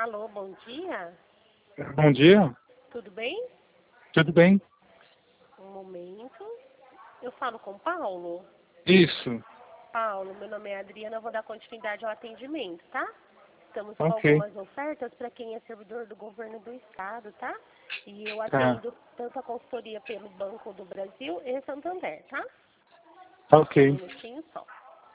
Alô, bom dia. Bom dia, Tudo bem? tudo bem? Um momento. Eu falo com Paulo. Isso, Paulo, meu nome é Adriana, eu vou dar continuidade ao atendimento, tá? Estamos com ok, algumas ofertas para quem é servidor do governo do estado, tá? E eu tá, atendo tanto a consultoria pelo Banco do Brasil e Santander, tá? Um ok. minutinho só.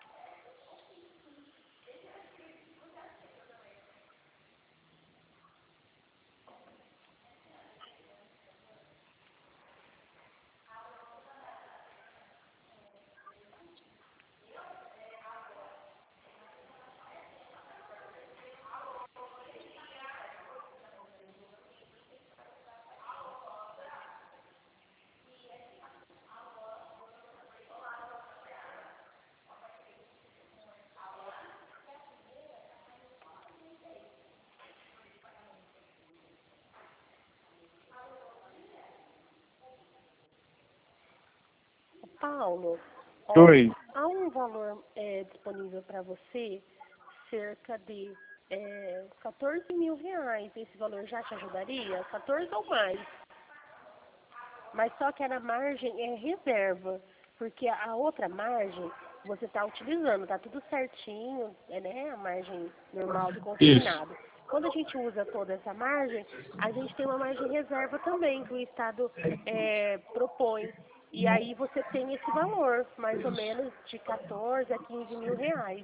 Paulo, ó, Oi, há um valor disponível para você, cerca de 14 mil reais. Esse valor já te ajudaria? 14 ou mais. Mas só que a margem é reserva, porque a outra margem você está utilizando, está tudo certinho, né? A margem normal do isso, consignado. Quando a gente usa toda essa margem, a gente tem uma margem reserva também, que o Estado propõe. E aí você tem esse valor, mais ou menos de 14 a 15 mil reais.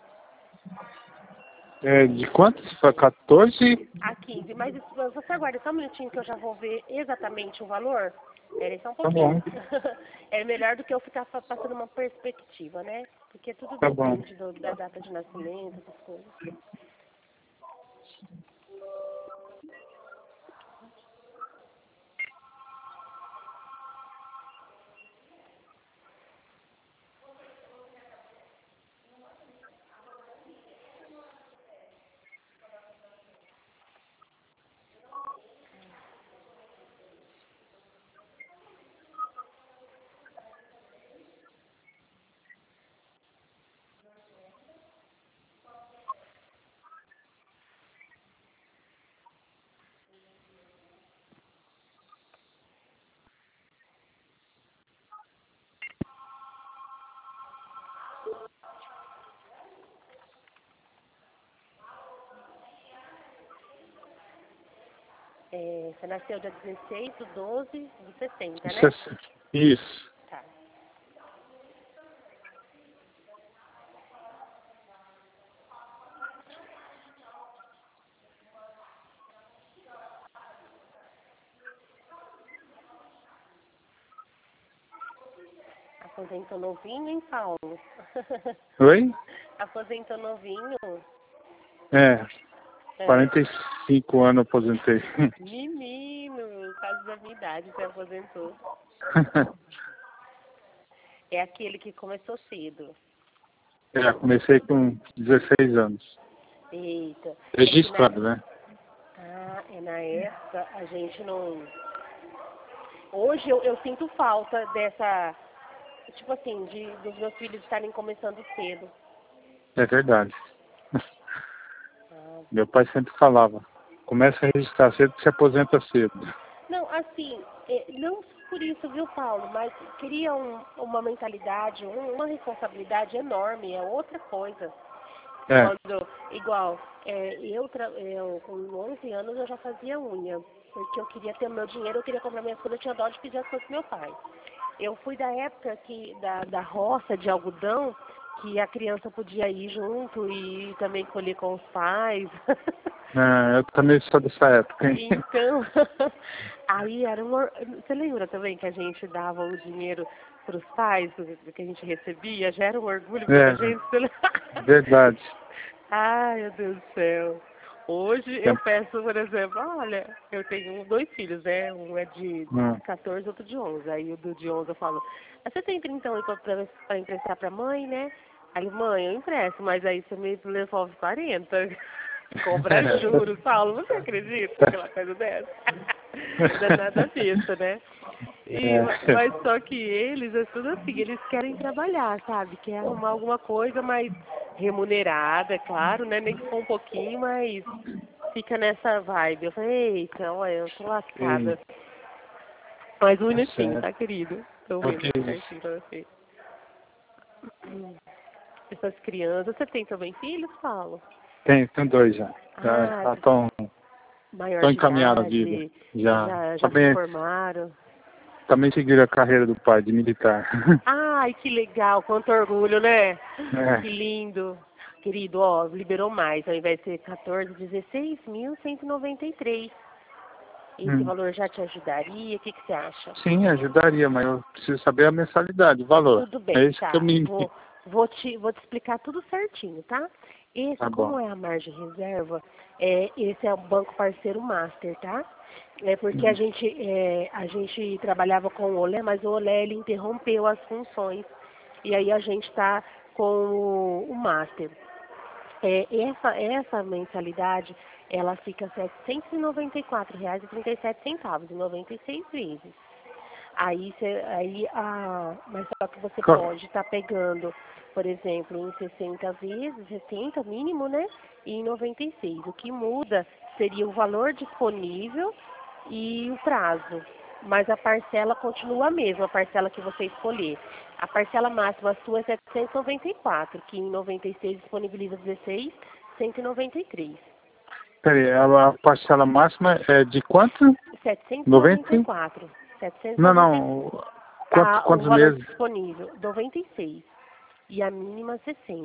de quanto? Você falou 14? A 15. Mas você aguarda só um minutinho que eu já vou ver exatamente o valor? Espera aí só um Tá pouquinho. bom, É melhor do que eu ficar passando uma perspectiva, né? Porque tudo tá bom. depende da data de nascimento, essas coisas. Você nasceu dia 16 de 12 de 60, Isso, né? isso. Tá. Aposentou novinho, hein, Paulo? Oi? Aposentou novinho? É, É. 45 anos aposentei. Menino, quase da minha idade você aposentou. É aquele que começou cedo. Comecei com 16 anos. Eita. É que Registrado, né? na época a gente não. Hoje eu sinto falta dessa, tipo assim, dos meus filhos estarem começando cedo. É verdade. Ah, Meu pai sempre falava, começa a registrar cedo que se aposenta cedo. não, assim, não por isso, viu, Paulo, mas cria uma mentalidade, uma responsabilidade enorme, é outra coisa. É, Quando, igual, eu com 11 anos eu já fazia unha, porque eu queria ter meu dinheiro, eu queria comprar minhas coisas, eu tinha dó de pedir as coisas pro meu pai. Eu fui da época da roça de algodão, que a criança podia ir junto e também colher com os pais. eu também sou dessa época, hein? Então, aí era você lembra também que a gente dava o dinheiro para os pais, do que a gente recebia? Já era um orgulho pra gente. Você Verdade. Ai, meu Deus do céu. Hoje eu Tempo. peço, por exemplo, olha, eu tenho 2 filhos, né? Um é de Hum. 14, outro de 11. Aí o do de 11 eu falo, você tem 30 aí pra emprestar pra mãe, né? Aí, mãe, eu empresto, mas aí você me devolve 40. Cobra juros, Paulo, você acredita aquela coisa dessa? Danada besta, né? Mas só que eles, é tudo assim, eles querem trabalhar, sabe? Quer arrumar alguma coisa mais remunerada, é claro, né? Nem que for um pouquinho, mas fica nessa vibe. Eu falei, eita, olha, eu tô lascada. Mais um minutinho, tá, querido? Tô vendo certinho pra você. Essas crianças, você tem também filhos, Paulo? Tem 2 já. Já estão encaminhados a vida. Já se formaram. Também seguiram a carreira do pai, de militar. Ai, que legal, quanto orgulho, né? É. Que lindo. Querido, ó, liberou mais, ao invés de ser 14, 16.193. Esse valor já te ajudaria? O que você acha? Sim, ajudaria, mas eu preciso saber a mensalidade, o valor. Tudo bem, é isso tá. que eu me... Vou te explicar tudo certinho, tá? Esse, tá como bom. é a margem reserva, esse é o banco parceiro master, tá? É porque a gente trabalhava com o Olé, mas o Olé ele interrompeu as funções. E aí a gente está com o master. Essa mensalidade, ela fica R$ 794,37 em 96 vezes. Mas só que você pode estar pegando, por exemplo, em 60 vezes, 70 mínimo, né? E em 96. O que muda seria o valor disponível e o prazo. Mas a parcela continua a mesma, a parcela que você escolher. A parcela máxima sua é 794, que em 96 disponibiliza 16.193. Peraí, a parcela máxima é de quanto? 794. 794. Não. Quantos o valor meses? disponível, 96. E a mínima 60.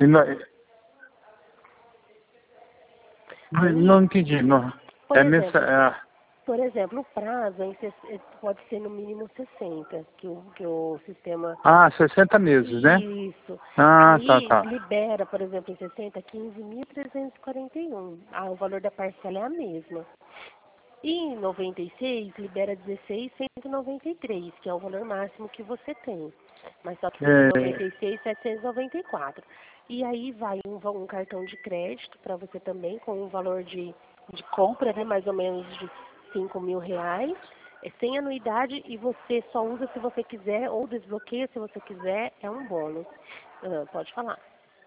Não entendi. Não. Por exemplo, o prazo pode ser no mínimo 60, que o sistema... 60 meses, né? Isso. Aí tá. Libera, por exemplo, em 60, 15.341. O valor da parcela é a mesma. E em 96, libera 16.193, que é o valor máximo que você tem. Mas só que em 96, 794. E aí vai um cartão de crédito para você também, com um valor de compra, né, mais ou menos de R$ 5.000, sem anuidade, e você só usa se você quiser, ou desbloqueia se você quiser, é um bônus. Pode falar.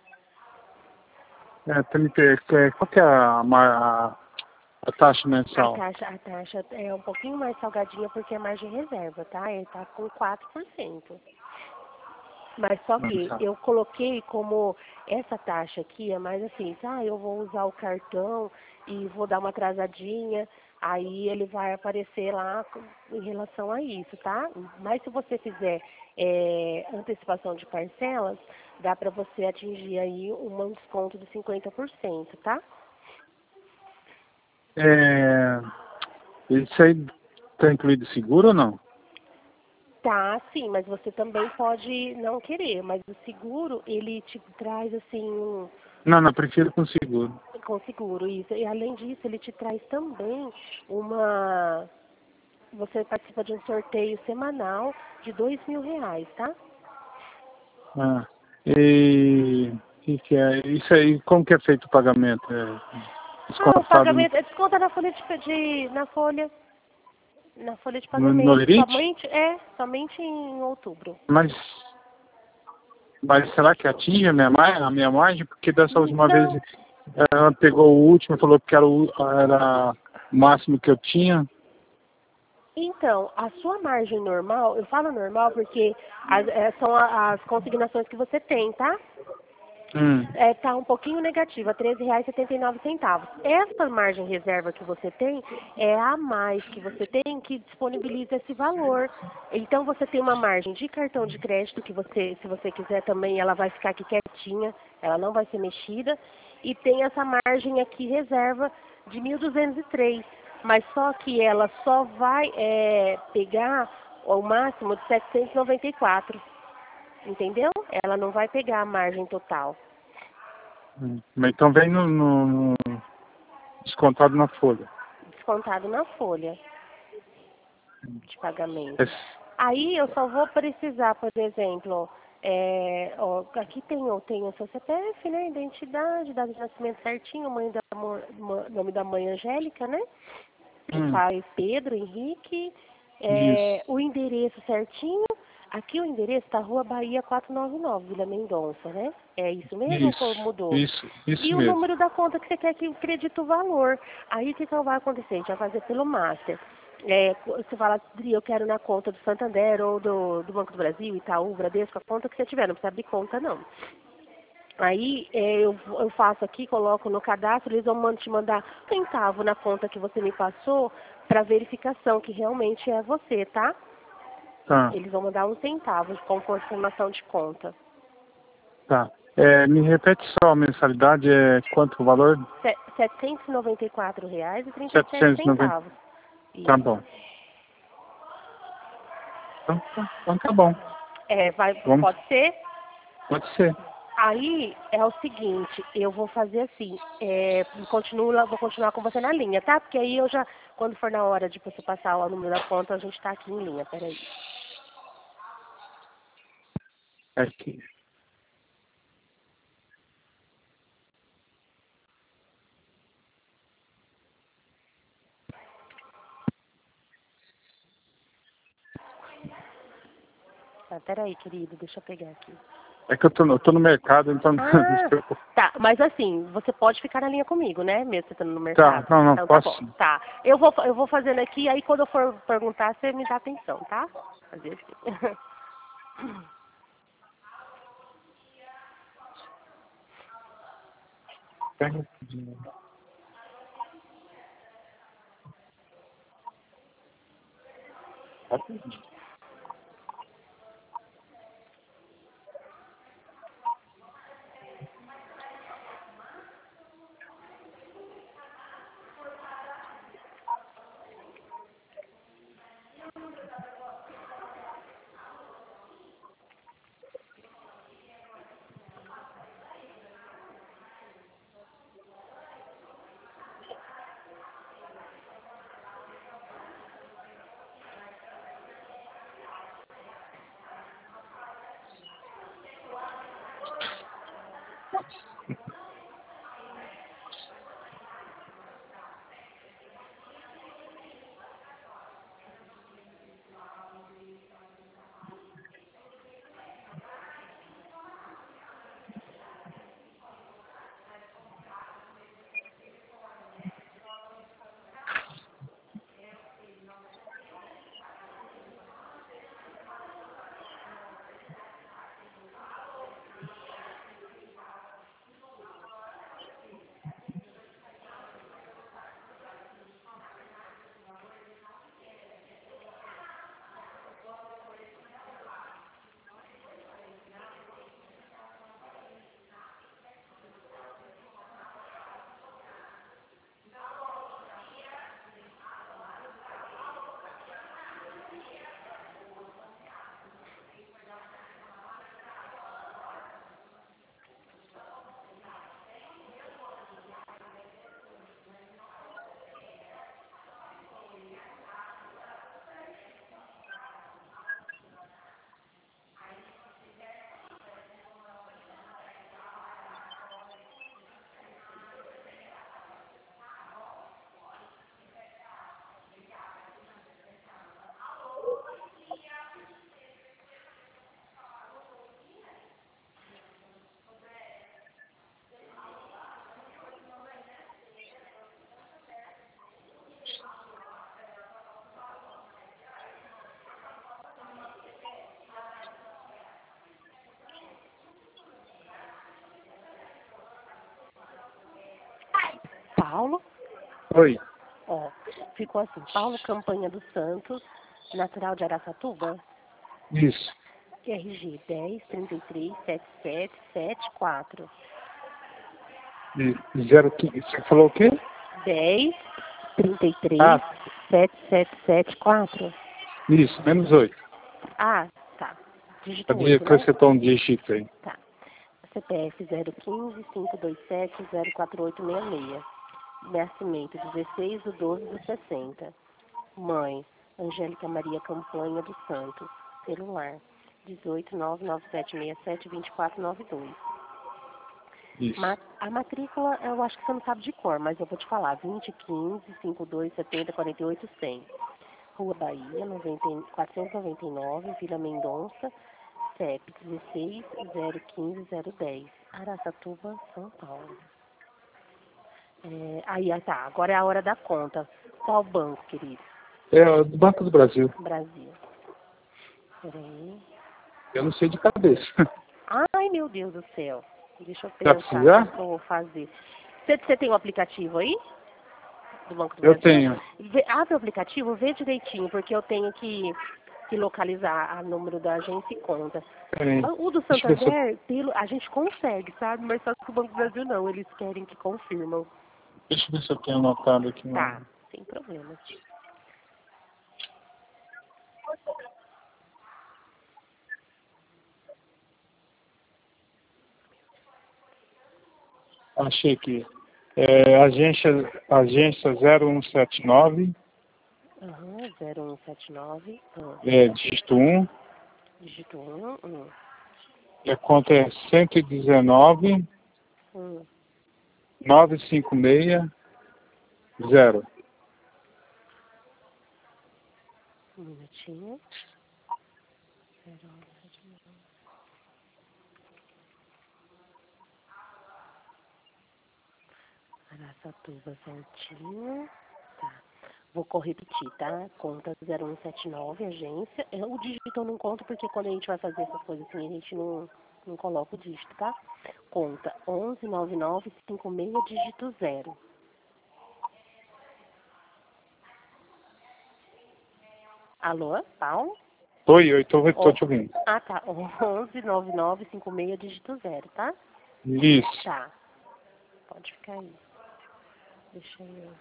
Qual que é a taxa mensal? A taxa é um pouquinho mais salgadinha porque é margem reserva, tá? Ele tá com 4%. Mas só que eu coloquei como essa taxa aqui é mais assim, eu vou usar o cartão e vou dar uma atrasadinha, aí ele vai aparecer lá em relação a isso, tá? Mas se você fizer antecipação de parcelas, dá para você atingir aí um desconto de 50%, tá? Isso aí está incluído seguro ou não? Tá, sim, mas você também pode não querer, mas o seguro, ele te traz assim... Não, prefiro com seguro. Com seguro, isso. E além disso, ele te traz também você participa de um sorteio semanal de R$ 2.000, tá? Isso aí, como que é feito o pagamento? O pagamento é desconto na folha na folha de pagamento. No limite? Somente em outubro. Mas será que atinge a minha margem? Porque dessa última vez ela pegou o último e falou que era o máximo que eu tinha. Então, a sua margem normal, eu falo normal porque são as consignações que você tem, tá? Tá um pouquinho negativa, R$ 13,79. Essa margem reserva que você tem é a mais que você tem que disponibiliza esse valor. Então você tem uma margem de cartão de crédito que você, se você quiser também, ela vai ficar aqui quietinha, ela não vai ser mexida. E tem essa margem aqui reserva de 1.203, mas só que ela só vai pegar o máximo de 794. Entendeu? Ela não vai pegar a margem total. Então vem no descontado na folha. Descontado na folha de pagamento. Aí eu só vou precisar, por exemplo, aqui eu tenho o seu CPF, né? Identidade, data de nascimento certinho, nome da mãe Angélica, né? Pai Pedro Henrique, o endereço certinho. Aqui o endereço tá Rua Bahia 499, Vila Mendonça, né? É isso mesmo ou mudou? Isso E o mesmo. número da conta que você quer que acredite o valor. Aí o que vai acontecer? A gente vai fazer pelo Master. Você fala, Dri, eu quero na conta do Santander ou do Banco do Brasil, Itaú, Bradesco, a conta que você tiver, não precisa abrir conta não. Aí eu faço aqui, coloco no cadastro, eles vão te mandar centavo na conta que você me passou para verificação que realmente é você, tá? Tá, Eles vão mandar 1 centavo com confirmação de conta. tá. Me repete só a mensalidade, quanto o valor? R$ 794,37. 790. Tá Isso. bom. Então tá bom. Vamos. Pode ser? Pode ser. Aí é o seguinte, eu vou fazer assim, vou continuar com você na linha, tá? Porque aí quando for na hora de você passar o número da conta, a gente tá aqui em linha, peraí. Aqui. Peraí, querido, deixa eu pegar aqui. É que eu tô no mercado, então não se preocupe. Tá, mas assim, você pode ficar na linha comigo, né? Mesmo você estando no mercado. Tá, não, Então tá posso bom, sim. tá. Eu vou fazendo aqui, aí quando eu for perguntar, você me dá atenção, tá? Fazer assim. Pega. Paulo, Oi. ficou assim, Paulo Campanha dos Santos, natural de Araçatuba, Isso. RG 10 33 77 74. 015. Você falou o quê? 10 33 Ah, 7774. isso, -8. Ah, tá. Dígito 8, Depois né? você toma um dígito aí. Tá. CPF 015 527 04866. Nascimento 16 de 12 de 60. Mãe Angélica Maria Campanha dos Santos. Celular 18 99767 2492. Isso. A matrícula eu acho que você não sabe de cor, mas eu vou te falar. 2015 52 70 48 100. Rua Bahia, 499, Vila Mendonça, CEP 16 015 010, Araçatuba, São Paulo. Tá, agora é a hora da conta. Qual banco, querido? É o do Banco do Brasil. Brasil. Peraí. Eu não sei de cabeça. Ai, meu Deus do céu. Deixa eu Vai pensar precisar? o que eu vou fazer. Você tem o aplicativo aí? Do Banco do Eu Brasil? tenho. Abre o aplicativo, vê direitinho, porque eu tenho que localizar o número da agência e conta. Peraí. O do Deixa eu ver se eu... Santander, a gente consegue, sabe? Mas só que o Banco do Brasil não, eles querem que confirmam. Deixa eu ver se eu tenho anotado aqui. Tá, sem problema. Achei aqui. Agência 0179, Aham, 0179, dígito 1. dígito 1, E a conta é 119 956 0. um minutinho. 0179. Araçatuba, certinho. Tá. Vou repetir, tá? Conta 0179, agência. O dígito eu não conto porque quando a gente vai fazer essas coisas assim, a gente não coloca o dígito, tá? Conta 119956, dígito 0. Alô, Paulo? Oi, eu tô te ouvindo. Tá. 119956, dígito 0, tá? Isso. Tá. Pode ficar aí. Deixa eu...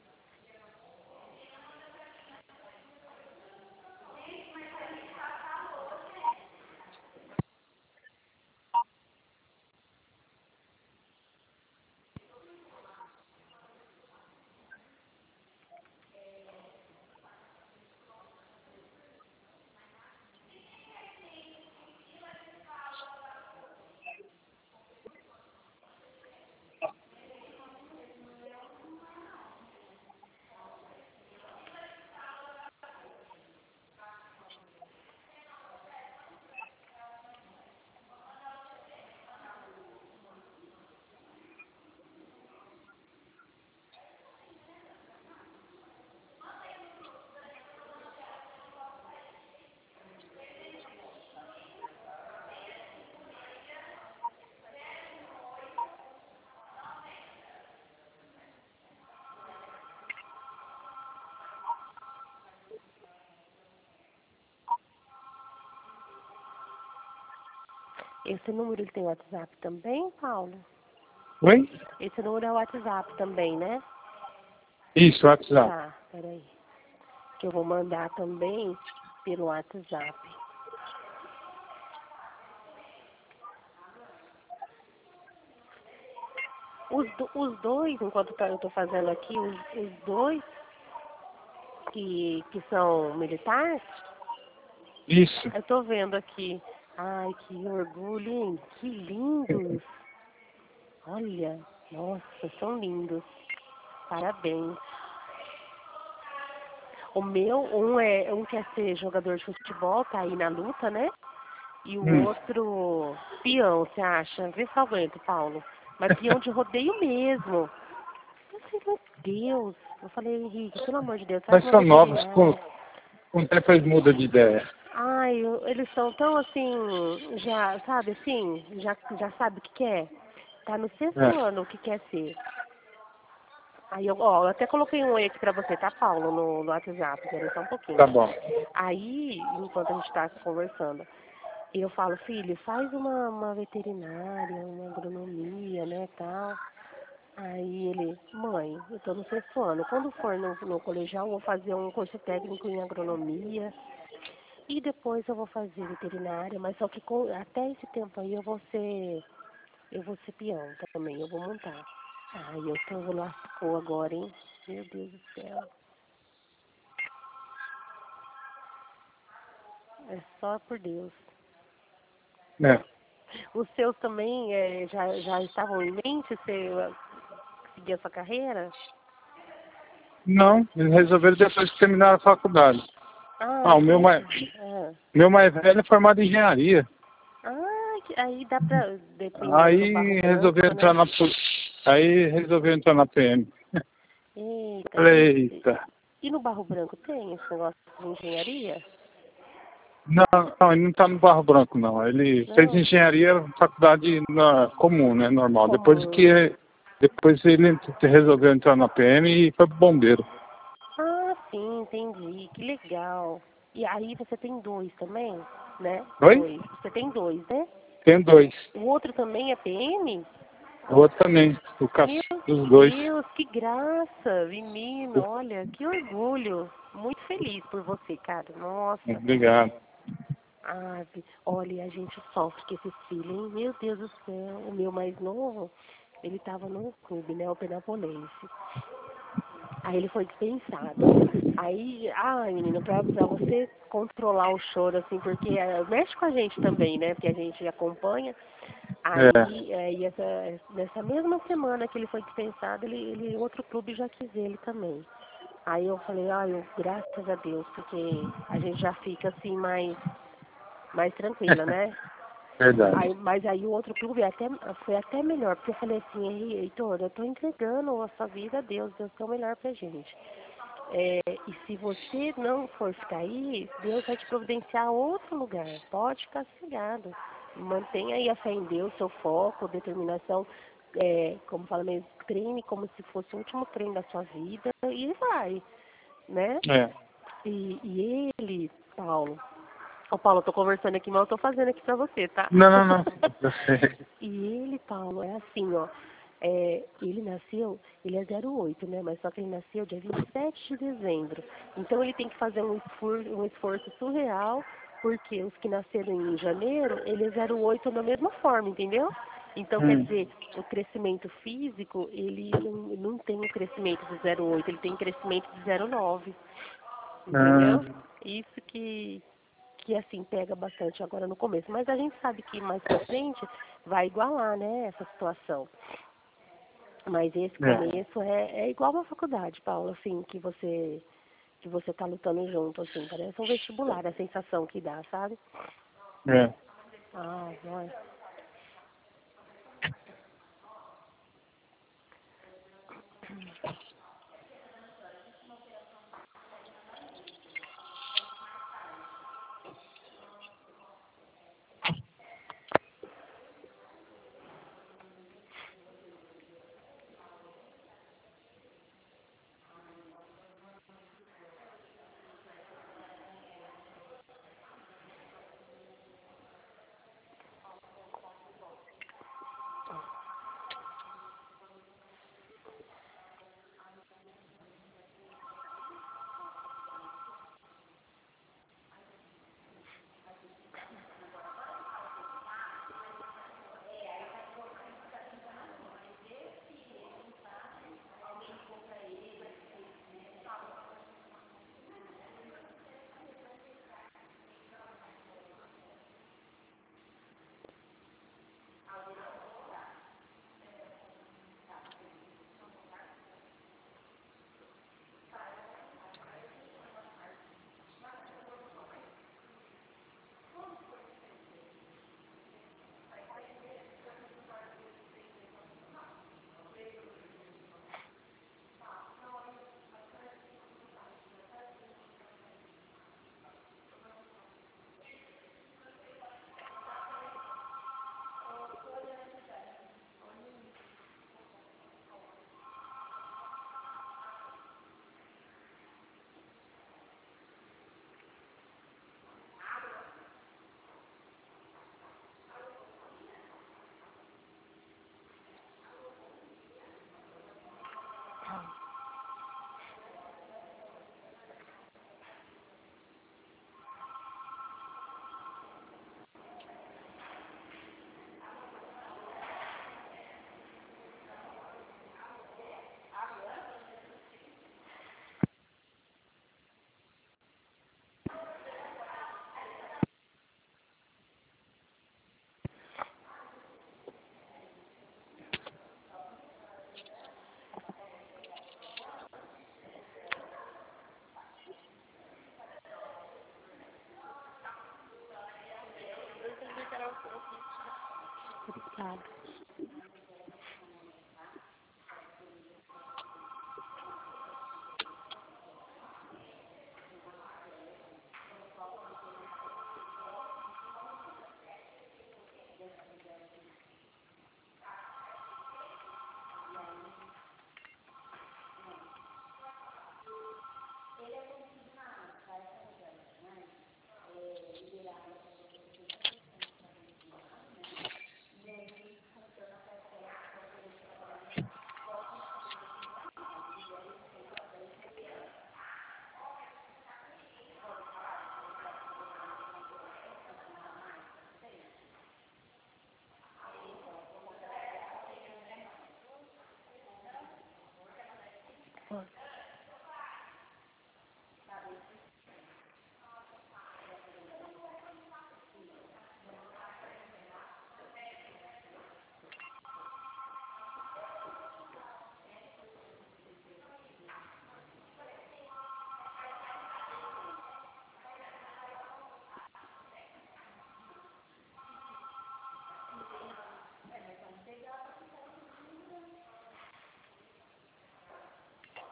Esse número ele tem WhatsApp também, Paulo? Oi? Esse número é o WhatsApp também, né? Isso, WhatsApp. Tá, peraí. Que eu vou mandar também pelo WhatsApp. Os dois, enquanto eu tô fazendo aqui, os dois que são militares, Isso. eu tô vendo aqui. Ai, que orgulho, hein? Que lindos. Olha, nossa, são lindos. Parabéns. O meu, um quer ser jogador de futebol, tá aí na luta, né? E o outro, peão, você acha? Vê se eu aguento, Paulo. Mas peão de rodeio mesmo. Eu falei, meu Deus. Eu falei, Henrique, pelo amor de Deus, faz Mas uma são novos, com veterinária. o tempo eles mudam de ideia. Ai, eles são tão assim, já, sabe assim, já sabe o que quer. Tá no sexto É. ano o que quer ser. Aí eu até coloquei um oi aqui pra você, tá, Paulo, no WhatsApp, peraí só um pouquinho. Tá bom. Aí, enquanto a gente tá conversando, eu falo, filho, faz uma veterinária, uma agronomia, né, tal. Aí ele, mãe, eu tô no sexto ano, quando for no colegial eu vou fazer um curso técnico em agronomia e depois eu vou fazer veterinária, mas só que até esse tempo aí eu vou ser peão também, eu vou montar. Ai, eu tô lascou agora, hein? Meu Deus do céu. É só por Deus. É. Os seus também já estavam em mente você seguir essa carreira? Não, eles resolveram depois que terminaram a faculdade. Ah, O meu mais, ah. meu mais velho é formado em engenharia. Aí dá pra, dependendo do Barro Aí resolveu Branco, entrar né? Aí resolveu entrar na PM. Eita, Eita. e no Barro Branco tem esse negócio de engenharia? Não, não, ele não está no Barro Branco, não. Ele fez Não, engenharia faculdade comum, né? Normal. comum. Depois ele resolveu entrar na PM e foi bombeiro. Ah, sim, entendi. Que legal. E aí você tem dois também, né? Oi? Dois. Você tem dois, né? Tem dois. O outro também é PM? O outro também. Meu Os dois. Deus, que graça, menino. Olha, que orgulho. Muito feliz por você, cara. Nossa. Obrigado. Olha, a gente sofre com esses filhos, hein? Meu Deus do céu. O meu mais novo, ele tava no clube, né? O Penapolense. Aí ele foi dispensado. Aí, menina, pra você controlar o choro, assim, porque mexe com a gente também, né? Porque a gente acompanha. É. Aí nessa mesma semana que ele foi dispensado, outro clube já quis ele também. Aí eu falei, graças a Deus, porque a gente já fica assim mais tranquila, né? Verdade. Mas aí o outro clube foi até melhor, porque eu falei assim, Heitor, eu tô entregando a sua vida a Deus, Deus quer o melhor pra gente. E se você não for ficar aí, Deus vai te providenciar outro lugar. Pode ficar sossegado. Mantenha aí a fé em Deus, seu foco, determinação, como fala mesmo, treine como se fosse o último treino da sua vida e vai, né? É. E ele, Paulo, Paulo, eu tô conversando aqui, mas eu tô fazendo aqui pra você, tá? Não, não, não. Eu sei. E ele, Paulo, é assim, ó. Ele é 08, né? Mas só que ele nasceu dia 27 de dezembro. Então ele tem que fazer um esforço surreal, porque os que nasceram em janeiro, ele é 08 da mesma forma, entendeu? Então, quer dizer, o crescimento físico, ele não tem o crescimento de 08, ele tem crescimento de 09. Entendeu? Isso que assim pega bastante agora no começo, mas a gente sabe que mais pra frente vai igualar, né, essa situação. Mas esse começo é igual uma faculdade, Paulo, assim, que você tá lutando junto, assim, parece um vestibular, a sensação que dá, sabe? É. Olha.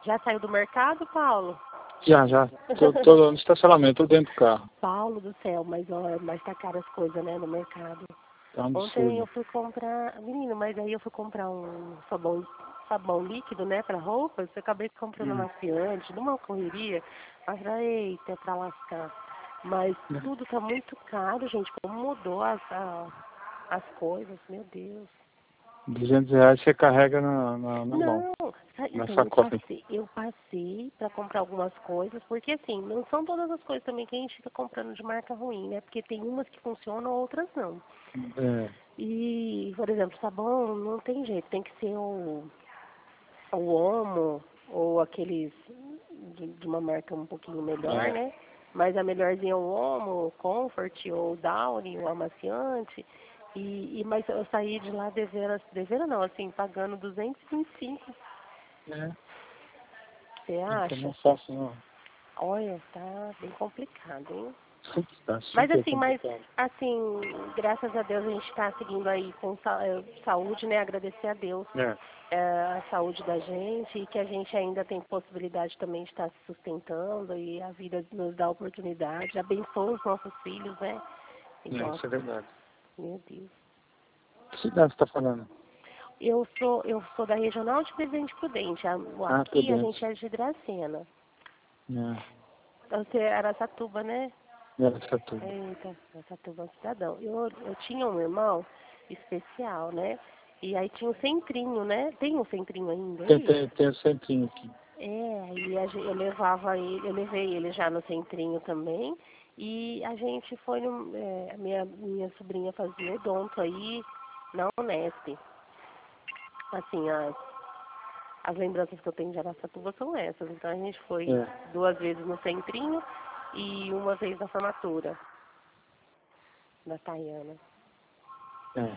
Já saiu do mercado, Paulo? Já. Tô no estacionamento, tô dentro do carro. Paulo do céu, mas tá caro as coisas, né, no mercado. Tá um Ontem absurdo. eu fui comprar, menino, mas aí eu fui comprar um sabão líquido, né, pra roupas, eu acabei comprando amaciante, numa correria, mas falei, eita, é pra lascar. Mas tudo tá muito caro, gente, como mudou as coisas, meu Deus. R$ 200 você carrega na mão, Não, na então sacola. eu passei para comprar algumas coisas, porque assim, não são todas as coisas também que a gente fica comprando de marca ruim, né? Porque tem umas que funcionam, outras não. É, E, por exemplo, sabão não tem jeito, tem que ser o Omo ou aqueles de uma marca um pouquinho melhor, é. né? Mas a melhorzinha é o Omo, o Comfort ou o Downy, o amaciante. Mas eu saí de lá devendo não, assim, pagando 225. É, Você então acha? não é fácil, não. Olha, tá bem complicado, hein? Tá Mas super mas complicado. assim, graças a Deus a gente está seguindo aí com saúde, né? Agradecer a Deus É, a saúde da gente e que a gente ainda tem possibilidade também de estar se sustentando e a vida nos dá oportunidade, abençoa os nossos filhos, né? Então, isso é verdade. meu Deus. Que cidade você tá falando? Eu sou da regional de Presidente Prudente. Aqui a Prudente. gente é de Dracena. É, Você é Araçatuba, né? Araçatuba. Eita, Araçatuba é um cidadão. Eu tinha um irmão especial, né? E aí tinha um centrinho, né? Tem um centrinho ainda aí? Tem o centrinho aqui. Aí eu levei ele já no centrinho também. E a gente foi minha sobrinha fazia odonto aí na Unesp. Assim, as lembranças que eu tenho de Araçatuba são essas. Então a gente foi É, 2 vezes no centrinho e uma vez na formatura da Tayana. é.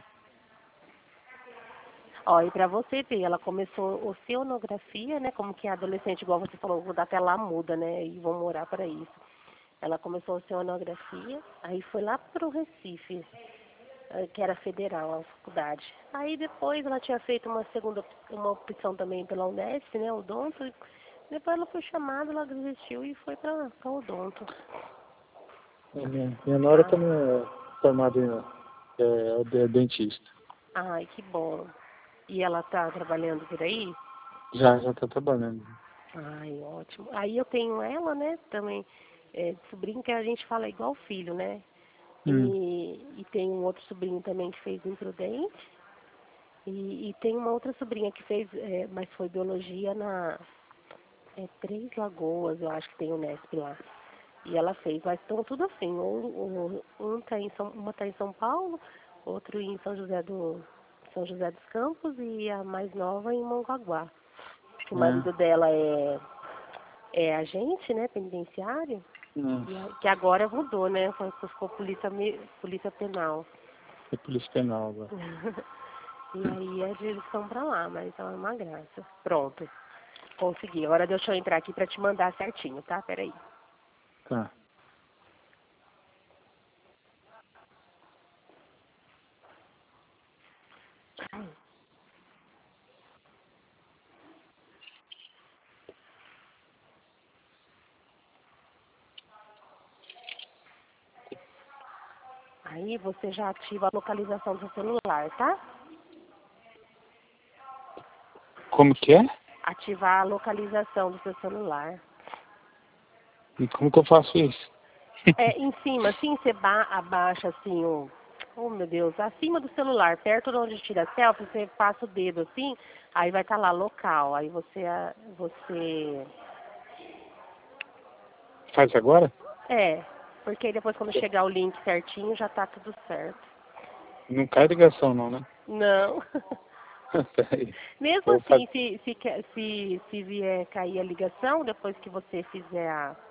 Ó, e pra você ver, ela começou oceanografia, né? Como que é adolescente, igual você falou, vou dar até lá muda, né? E vou morar para isso. Ela começou oceanografia, aí foi lá pro Recife, que era federal, a faculdade. Aí depois ela tinha feito uma opção também pela Unesp, né? Odonto. Depois ela foi chamada, ela desistiu e foi pra Odonto. Minha nora também é formada é dentista. Ai, que bom. E ela tá trabalhando por aí? Já tá trabalhando. Ai, ótimo. Aí eu tenho ela, né, também, sobrinho que a gente fala igual filho, né? E tem um outro sobrinho também que fez Imprudente. E tem uma outra sobrinha que fez, mas foi biologia Três Lagoas, eu acho que tem o Unesp lá. E ela fez, mas estão tudo assim, uma tá em São Paulo, outro em São José dos Campos e a mais nova em Mongaguá. O marido dela é agente, né, penitenciário, que agora mudou, né, ficou polícia penal. É polícia penal agora. E aí eles estão pra lá, mas é uma graça. Pronto, consegui. Agora deixa eu entrar aqui pra te mandar certinho, tá? Peraí. Tá. Aí você já ativa a localização do seu celular, tá? Como que é? Ativar a localização do seu celular. E como que eu faço isso? Em cima, assim, você abaixa assim oh meu Deus, acima do celular, perto de onde tira a selfie, você passa o dedo assim, aí vai estar lá local. Aí você Faz agora? porque aí depois quando chegar o link certinho já tá tudo certo. Não cai ligação não, né? Não. Peraí. Mesmo Eu assim, se vier cair a ligação, depois que você fizer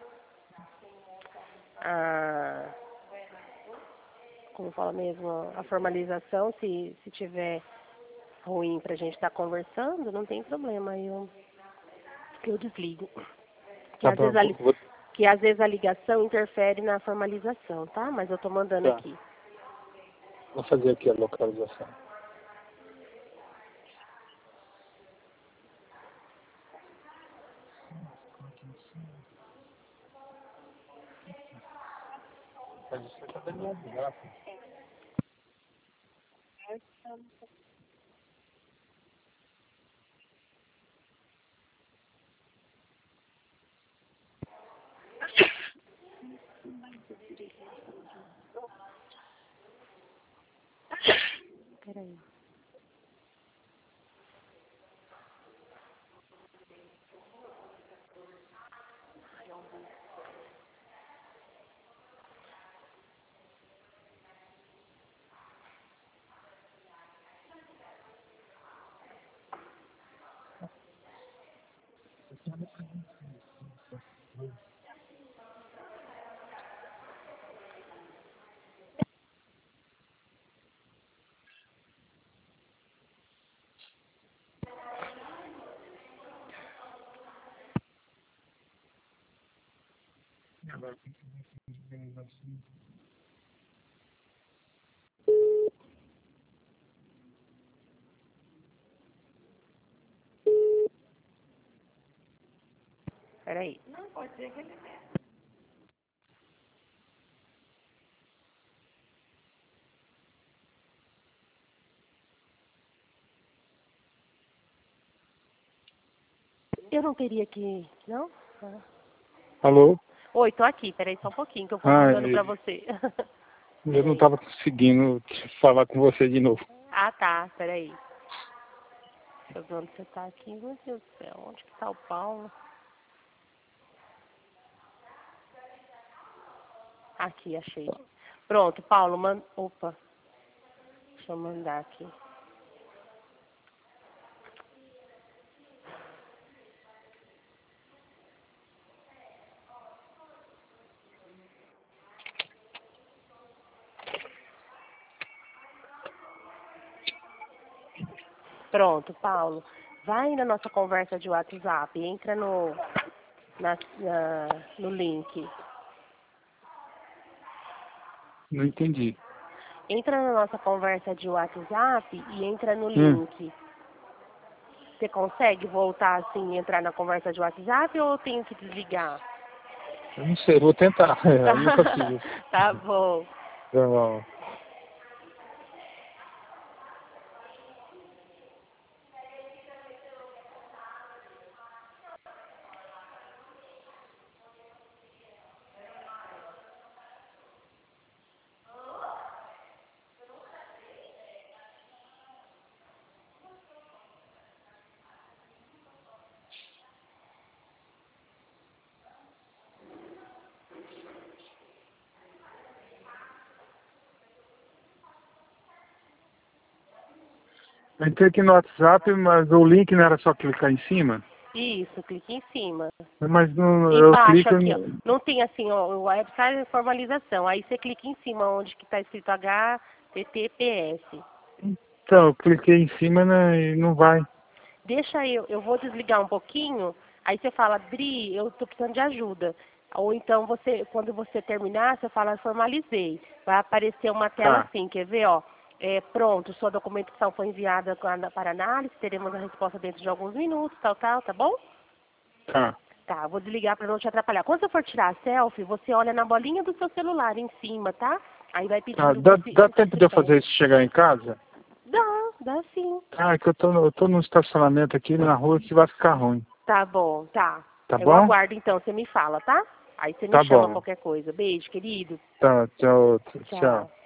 a como fala mesmo, a formalização, se tiver ruim pra gente estar conversando, não tem problema, aí eu desligo. Que Tá às bom, vezes que às vezes a ligação interfere na formalização, tá? Mas eu tô mandando tá. aqui. Vou fazer aqui a localização. Peraí. Peraí. Não, pode ser que ele... Eu não teria que... Não? Ah. Alô? Oi, tô aqui. Peraí só um pouquinho que eu vou ligando pra você. Eu não estava conseguindo falar com você de novo. Ah, tá. Peraí. Deixa eu ver onde você tá aqui. Meu Deus do céu. Onde que tá o Paulo? Aqui, achei. Pronto, Paulo, Opa. Deixa eu mandar aqui. Pronto, Paulo. Vai na nossa conversa de WhatsApp. Entra no link. Não entendi. Entra na nossa conversa de WhatsApp e entra no link. Você consegue voltar assim e entrar na conversa de WhatsApp ou eu tenho que desligar? Eu não sei, vou tentar. Eu não consigo. Tá bom. Tá bom. Eu entrei aqui no WhatsApp, mas o link não era só clicar em cima? Isso, clique em cima. Mas não, eu Embaixo clico... aqui, ó. Não tem assim, ó, o website formalização. Aí você clica em cima onde que tá escrito HTTPS. Então, eu cliquei em cima, né, e não vai. Deixa eu vou desligar um pouquinho, aí você fala, Dri, eu tô precisando de ajuda. Ou então você, quando você terminar, você fala, formalizei. Vai aparecer uma tela Tá. assim, quer ver, ó? Pronto, sua documentação foi enviada para análise, teremos a resposta dentro de alguns minutos, tal, tá bom? Tá. Tá, vou desligar para não te atrapalhar. Quando você for tirar a selfie, você olha na bolinha do seu celular em cima, tá? Aí vai Tá. pedindo Dá tempo de eu fazer isso chegar em casa? Dá sim. Ah, é que eu tô no estacionamento aqui na rua que vai ficar ruim. Tá bom, tá. Tá Eu bom? aguardo então, você me fala, tá? Aí você me Tá chama bom. qualquer coisa. Beijo, querido. Tá, tchau, tchau. Tchau.